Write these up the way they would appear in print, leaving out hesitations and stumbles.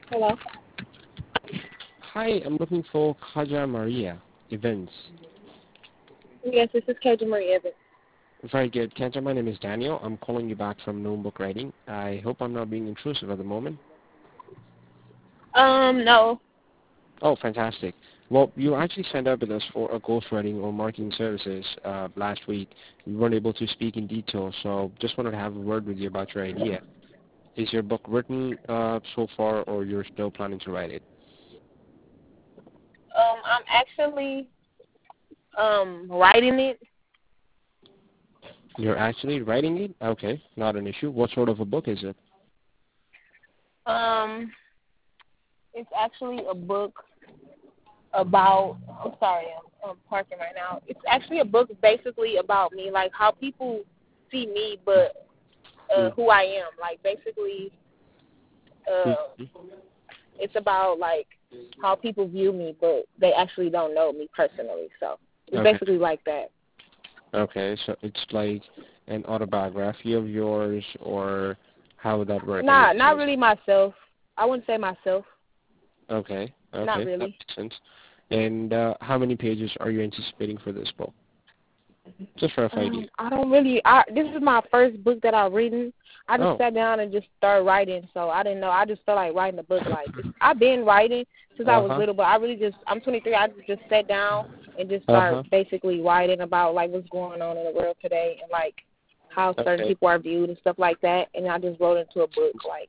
Hello. Hi, I'm looking for Kaja Maria Events. Yes, this is Kaja Marie Evans. Very good. Kaja, my name is Daniel. I'm calling you back from Gnome Book Writing. I hope I'm not being intrusive at the moment. No. Oh, fantastic. Well, you actually signed up with us for a ghostwriting or marketing services last week. We weren't able to speak in detail, so just wanted to have a word with you about your idea. Is your book written so far, or you're still planning to write it? I'm actually writing it. You're actually writing it? Okay, not an issue. What sort of a book is it? Um, it's actually a book about. I'm sorry, I'm parking right now. It's actually a book basically about me, like how people see me, but who I am. Like basically, uh, Mm-hmm. it's about like how people view me, but they actually don't know me personally. So it's Okay. basically like that. Okay, so it's like an autobiography of yours, or how would that work in this Not case? really myself. I wouldn't say myself. Okay, Not okay, that really. makes sense. And how many pages are you anticipating for this book? Just a rough idea. I don't really. This is my first book that I've written. I just Oh, sat down and just started writing, so I didn't know. I just felt like writing a book. Like I've been writing since I was uh-huh, little, but I really just. I'm 23. I just sat down and just uh-huh, started basically writing about like what's going on in the world today and like how certain okay. people are viewed and stuff like that. And I just wrote into a book. Like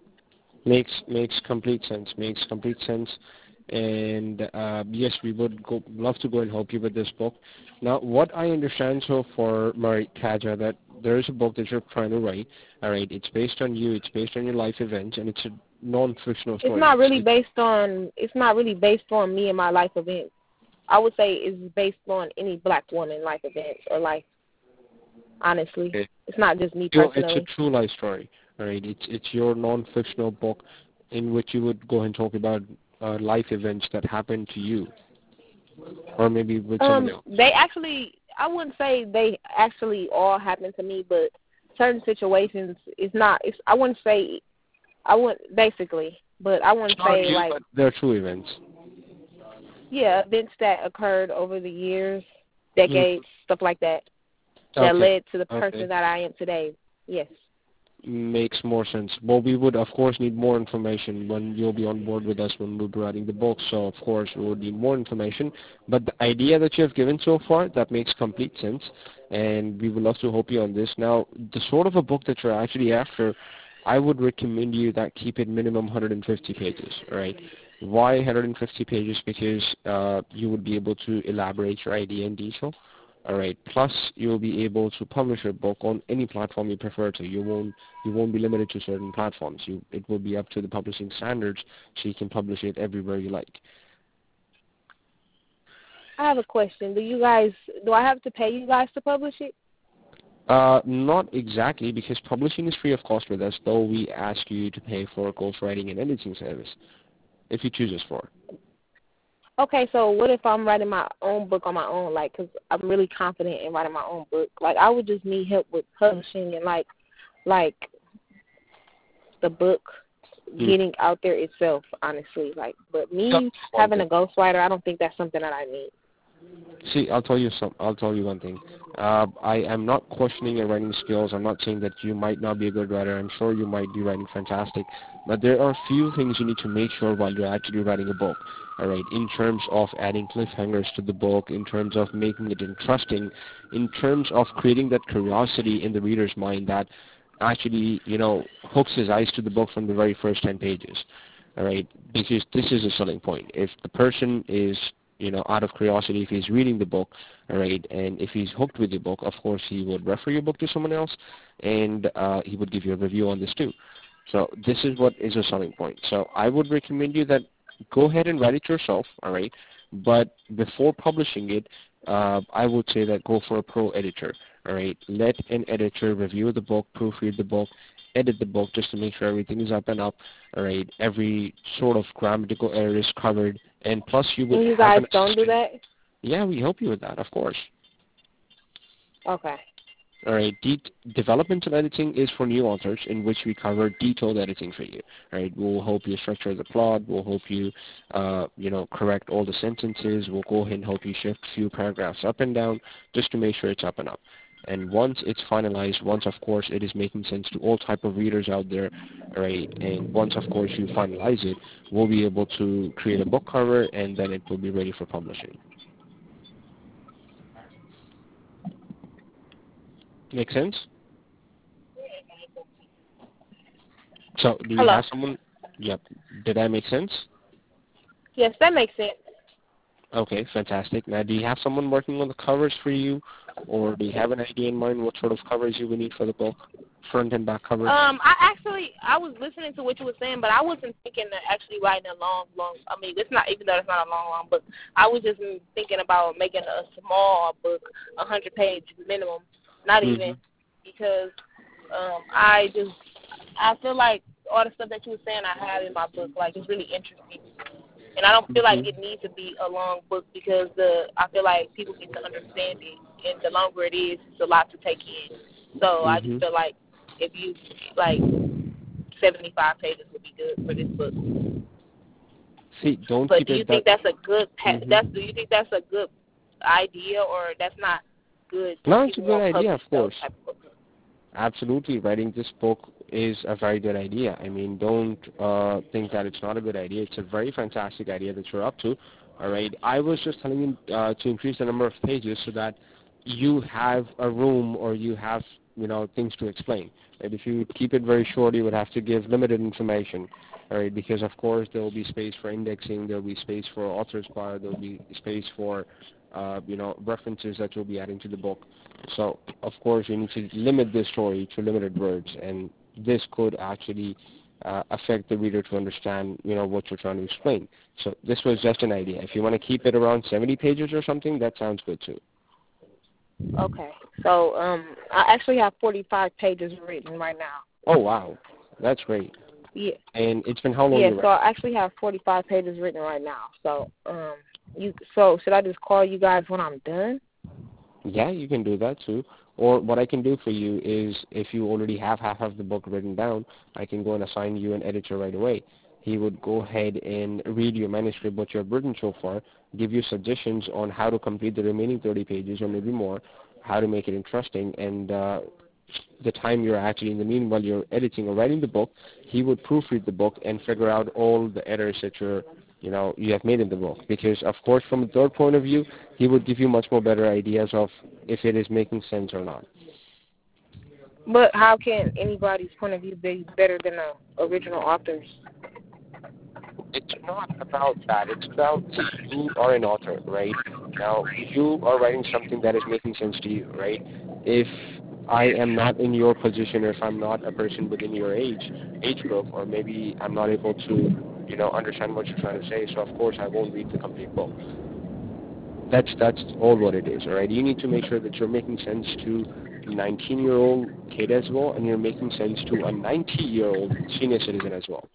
Makes complete sense. Makes complete sense. And yes, we would love to go and help you with this book. Now, what I understand so far, Mari Kaja, that there is a book that you're trying to write. All right, it's based on you. It's based on your life events, and it's a non-fictional it's story. not really based on. It's not really based on me and my life events. I would say it's based on any black woman life events or life. Honestly, Okay. it's not just me It's a personally. true life story. All right, it's your non-fictional book in which you would go and talk about life events that happened to you, or maybe with someone else. They actually, I wouldn't say they actually all happen to me, but certain situations, it's not. It's I wouldn't say I wouldn't basically, but I It's wouldn't not say you, like but they're true events. yeah, events that occurred over the years, decades, stuff like that, that Okay. led to the person Okay. that I am today. Yes. Makes more sense. Well, we would, of course, need more information when you'll be on board with us when we'll be writing the book. So, of course, we would need more information. But the idea that you have given so far, that makes complete sense. And we would love to help you on this. Now, the sort of a book that you're actually after, I would recommend you that keep it minimum 150 pages, all right? Why 150 pages? Because you would be able to elaborate your idea in detail. All right. Plus, you will be able to publish your book on any platform you prefer to. You won't be limited to certain platforms. It will be up to the publishing standards, so you can publish it everywhere you like. I have a question. Do I have to pay you guys to publish it? Not exactly, because publishing is free of cost with us, though we ask you to pay for a ghostwriting and editing service if you choose us for. Okay, so what if I'm writing my own book on my own, like, because I'm really confident in writing my own book. Like, I would just need help with publishing and, like the book Hmm. getting out there itself, honestly. Like, but That's me one having thing. a ghostwriter, I don't think that's something that I need. See, I'll tell you one thing. I am not questioning your writing skills. I'm not saying that you might not be a good writer. I'm sure you might be writing fantastic. But there are a few things you need to make sure while you're actually writing a book. All right, in terms of adding cliffhangers to the book, in terms of making it interesting, in terms of creating that curiosity in the reader's mind that actually, hooks his eyes to the book from the very first 10 pages. All right, because this is a selling point. If the person is out of curiosity, if he's reading the book, all right, and if he's hooked with the book, of course, he would refer your book to someone else, and he would give you a review on this too. So this is what is a selling point. So I would recommend you that go ahead and write it yourself, all right, but before publishing it, I would say that go for a pro editor, all right. Let an editor review the book, proofread the book, edit the book just to make sure everything is up and up, all right. Every sort of grammatical error is covered, and plus you would And you have guys an don't do assistant. that? Yeah, we help you with that, of course. Okay. All right, developmental editing is for new authors, in which we cover detailed editing for you. All right, we'll help you structure the plot. We'll help you, correct all the sentences. We'll go ahead and help you shift a few paragraphs up and down just to make sure it's up and up. And once it's finalized, once, of course, it is making sense to all type of readers out there, all right, and once, of course, you finalize it, we'll be able to create a book cover, and then it will be ready for publishing. Make sense? So do you Hello. have someone? Yep. Did that make sense? Yes, that makes sense. Okay, fantastic. Now, do you have someone working on the covers for you, or do you have an idea in mind what sort of covers you would need for the book, front and back covers? I was listening to what you were saying, but I wasn't thinking of actually writing a long. I mean, it's not, even though it's not a long book. I was just thinking about making a small book, 100-page minimum, not even, because I feel like all the stuff that you were saying I have in my book, like, it's really interesting. And I don't feel like it needs to be a long book, because I feel like people need to understand it, and the longer it is, it's a lot to take in. So I just feel like if you, 75 pages would be good for this book. See, don't but keep do you it think that. that's a good do you think that's a good idea, or that's not good? No, it's a good idea, of course. Of Absolutely, writing this book is a very good idea. I mean, don't think that it's not a good idea. It's a very fantastic idea that you're up to. All right, I was just telling you to increase the number of pages so that you have a room, or you have things to explain. Right? If you keep it very short, you would have to give limited information. All right, because of course there will be space for indexing, there will be space for author's bio, there will be space for references that you'll be adding to the book. So, of course, you need to limit this story to limited words, and this could actually affect the reader to understand, what you're trying to explain. So this was just an idea. If you want to keep it around 70 pages or something, that sounds good too. Okay. So I actually have 45 pages written right now. Oh, wow. That's great. Yeah. And it's been how long? Yeah, so I actually have 45 pages written right now. So so should I just call you guys when I'm done? Yeah, you can do that too. Or what I can do for you is, if you already have half of the book written down, I can go and assign you an editor right away. He would go ahead and read your manuscript, what you have written so far, give you suggestions on how to complete the remaining 30 pages or maybe more, how to make it interesting, and the time you're actually, in the meanwhile you're editing or writing the book, he would proofread the book and figure out all the errors that you have made in the book. Because, of course, from a third point of view, he would give you much more better ideas of if it is making sense or not. But how can anybody's point of view be better than the original author's? It's not about that. It's about, you are an author, right? Now, you are writing something that is making sense to you, right? If I am not in your position, or if I'm not a person within your age group, or maybe I'm not able to, understand what you're trying to say, so of course I won't read the complete book. That's all what it is, all right? You need to make sure that you're making sense to a 19-year-old kid as well, and you're making sense to a 90-year-old senior citizen as well.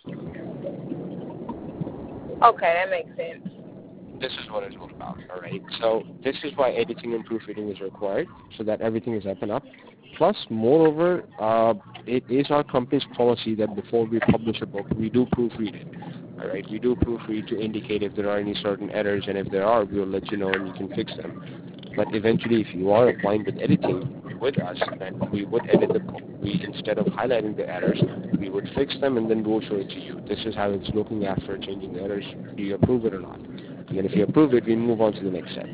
Okay, that makes sense. This is what it's all about, all right? So this is why editing and proofreading is required, so that everything is up and up. Plus, moreover, it is our company's policy that before we publish a book, we do proofread it. All right, we do proofread to indicate if there are any certain errors, and if there are, we'll let you know and you can fix them. But eventually, if you are applying with editing with us, then we would edit the book. Instead of highlighting the errors, we would fix them, and then we'll show it to you. This is how it's looking after changing the errors. Do you approve it or not? And then if you approve it, we move on to the next step.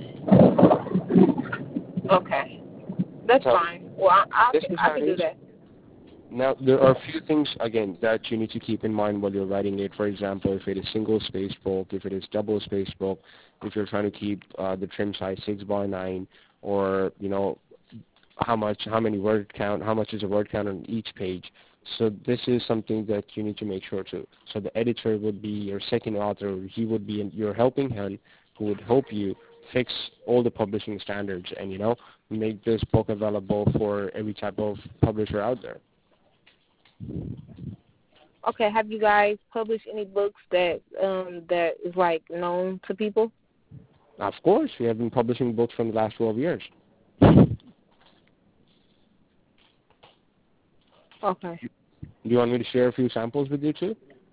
Okay. That's fine. Well, I can do that. Now, there are a few things, again, that you need to keep in mind while you're writing it. For example, if it is single-space book, if it is double-space book, if you're trying to keep the trim size 6:9, or, how much is a word count on each page. So this is something that you need to make sure too. So the editor would be your second author. He would be your helping hand, who would help you fix all the publishing standards and, make this book available for every type of publisher out there. Okay, have you guys published any books that is like known to people? Of course, we have been publishing books for the last 12 years. Okay. Do you want me to share a few samples with you too?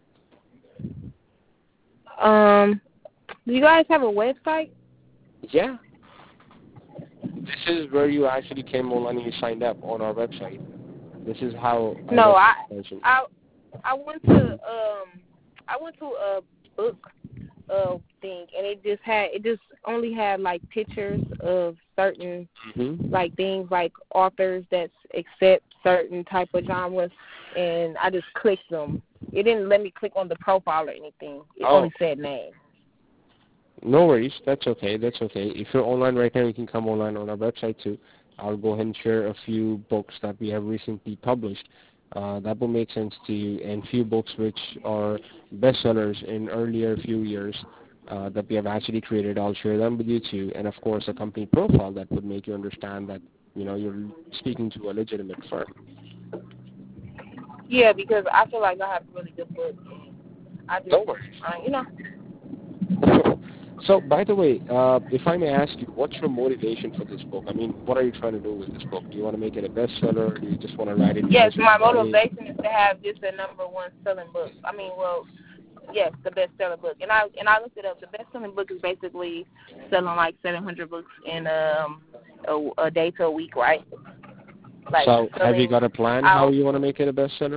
Do you guys have a website? Yeah. This is where you actually came online and you signed up on our website. This is how our No, website functions. I went to a book thing, and it just only had like pictures of certain like things, like authors that accept certain type of genres, and I just clicked them. It didn't let me click on the profile or anything. It only said name. No worries. That's okay. That's okay. If you're online right now, you can come online on our website too. I'll go ahead and share a few books that we have recently published. That will make sense to you, and few books which are bestsellers in earlier few years that we have actually created. I'll share them with you too, and of course a company profile that would make you understand that you're speaking to a legitimate firm. Yeah, because I feel like I have really good books. No worries. So, by the way, if I may ask you, what's your motivation for this book? I mean, what are you trying to do with this book? Do you want to make it a bestseller, or do you just want to write it? Yes, my motivation is to have this the number one selling book. I mean, well, yes, the best-selling book. And I looked it up. The best-selling book is basically selling like 700 books in a day to a week, right? Like, so, have you got a plan how you want to make it a bestseller?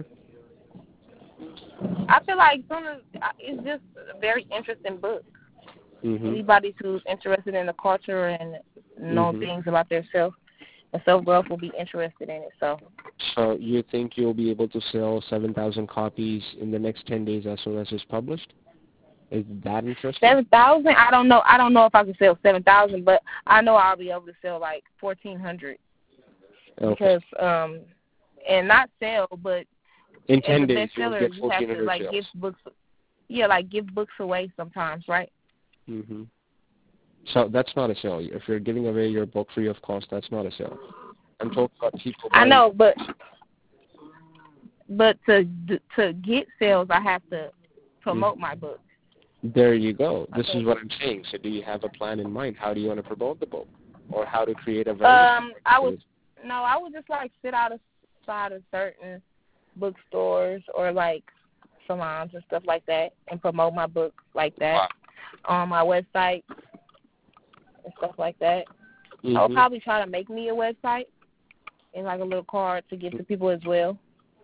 I feel like it's just a very interesting book. Anybody who's interested in the culture and know things about themselves and self-growth will be interested in it. So you think you'll be able to sell 7,000 copies in the next 10 days as soon as it's published? Is that interesting? 7,000? I don't know. I don't know if I can sell 7,000, but I know I'll be able to sell like 1,400. Okay. Because and not sell, but in 10 days you'll get 1,400 you have to like sales. give books. Yeah, like give books away sometimes, right? So that's not a sale. If you're giving away your book free of cost, that's not a sale. I'm talking about people. I know, but to get sales, I have to promote my book. There you go. This is what I'm saying. So do you have a plan in mind? How do you want to promote the book, or how to create awareness? I would just like sit outside of certain bookstores or like salons and stuff like that, and promote my book like that on my website and stuff like that. I'll probably try to make me a website and like a little card to give to people as well.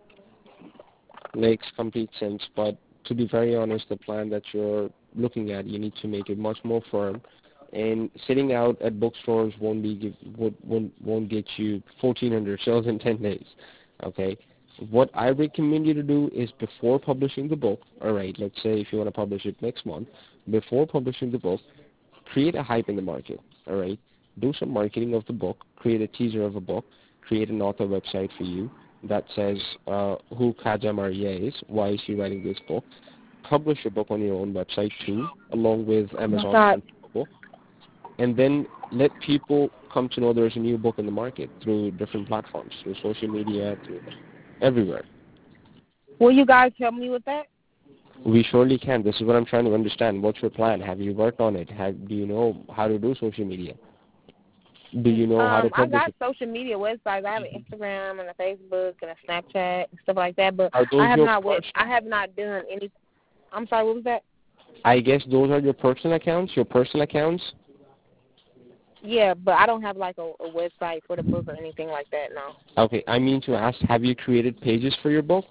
Makes complete sense, but to be very honest, the plan that you're looking at, you need to make it much more firm. And sitting out at bookstores won't get you 1,400 sales in 10 days. Okay. What I recommend you to do is before publishing the book, all right, let's say if you want to publish it next month, before publishing the book, create a hype in the market, all right? Do some marketing of the book, create a teaser of a book, create an author website for you that says who Khaja Mariya is, why is she writing this book. Publish your book on your own website too, along with Amazon book, and then let people come to know there's a new book in the market through different platforms, through social media, through everywhere. Will you guys help me with that? We surely can. This is what I'm trying to understand. What's your plan? Have you worked on it? Do you know how to do social media? Do you know how to publish I got social media websites. I have an Instagram and a Facebook and a Snapchat and stuff like that, but I have not done any. I'm sorry, what was that? I guess those are your personal accounts? Yeah, but I don't have like a website for the book or anything like that, no. Okay, I mean to ask, have you created pages for your book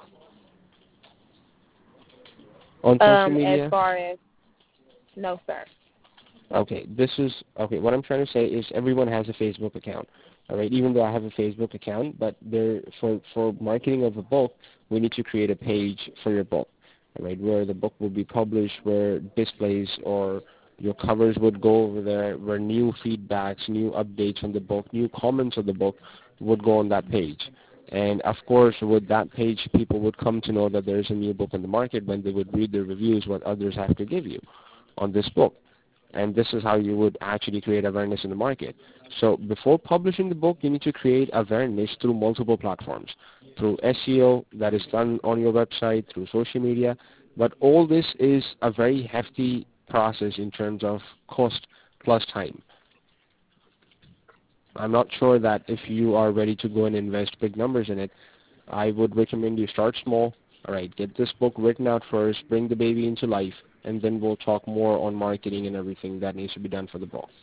on social media? As far as, no, sir. Okay, what I'm trying to say is everyone has a Facebook account, all right? Even though I have a Facebook account, but for marketing of a book, we need to create a page for your book, all right, where the book will be published, where displays or your covers would go over there, where new feedbacks, new updates on the book, new comments on the book would go on that page. And, of course, with that page, people would come to know that there's a new book in the market when they would read the reviews, what others have to give you on this book. And this is how you would actually create awareness in the market. So before publishing the book, you need to create awareness through multiple platforms, through SEO that is done on your website, through social media. But all this is a very hefty process in terms of cost plus time. I'm not sure that if you are ready to go and invest big numbers in it, I would recommend you start small. All right, get this book written out first, bring the baby into life, and then we'll talk more on marketing and everything that needs to be done for the book.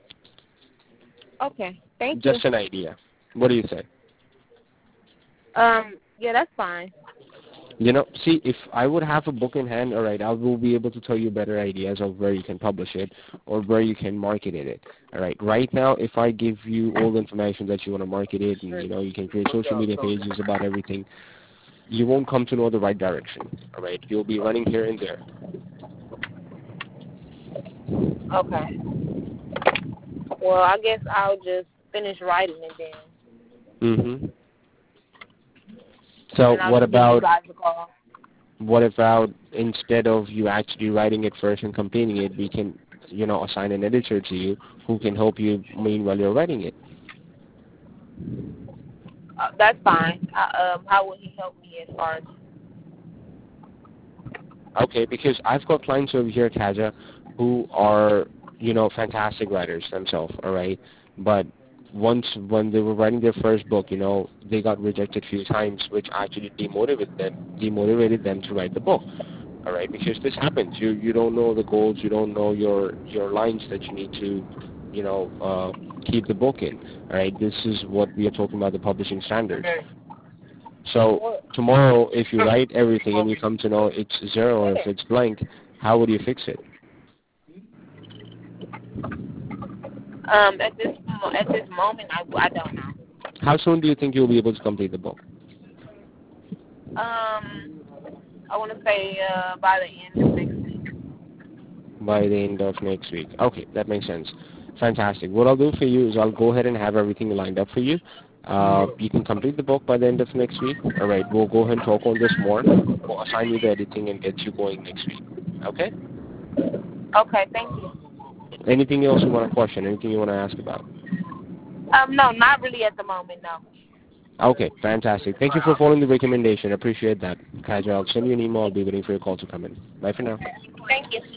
Okay, thank you. Just an idea. What do you say? Yeah, that's fine. See, if I would have a book in hand, all right, I will be able to tell you better ideas of where you can publish it or where you can market it. All right, right now, if I give you all the information that you want to market it, and you can create social media pages about everything, you won't come to know the right direction. All right, you'll be running here and there. Okay. Well, I guess I'll just finish writing it then. Mhm. So And I'll just give you guys a call. what about instead of you actually writing it first and completing it, we can, assign an editor to you who can help you meanwhile you're writing it. That's fine. How will he help me as far as? Okay, because I've got clients over here, Kaja, who are, fantastic writers themselves, all right? But when they were writing their first book, they got rejected a few times, which actually demotivated them to write the book, all right? Because this happens. You don't know the goals. You don't know your lines that you need to, keep the book in, all right? This is what we are talking about, the publishing standards. So tomorrow, if you write everything and you come to know it's zero or if it's blank, how would you fix it? At this moment, I don't know. How soon do you think you'll be able to complete the book? I want to say by the end of next week. By the end of next week. Okay, that makes sense. Fantastic. What I'll do for you is I'll go ahead and have everything lined up for you. You can complete the book by the end of next week. All right, we'll go ahead and talk on this more. We'll assign you the editing and get you going next week. Okay? Okay, thank you. Anything else you want to question? Anything you want to ask about? No, not really at the moment, no. Okay, fantastic. Thank you for following the recommendation. Appreciate that. Kaja, I'll send you an email. I'll be waiting for your call to come in. Bye for now. Thank you.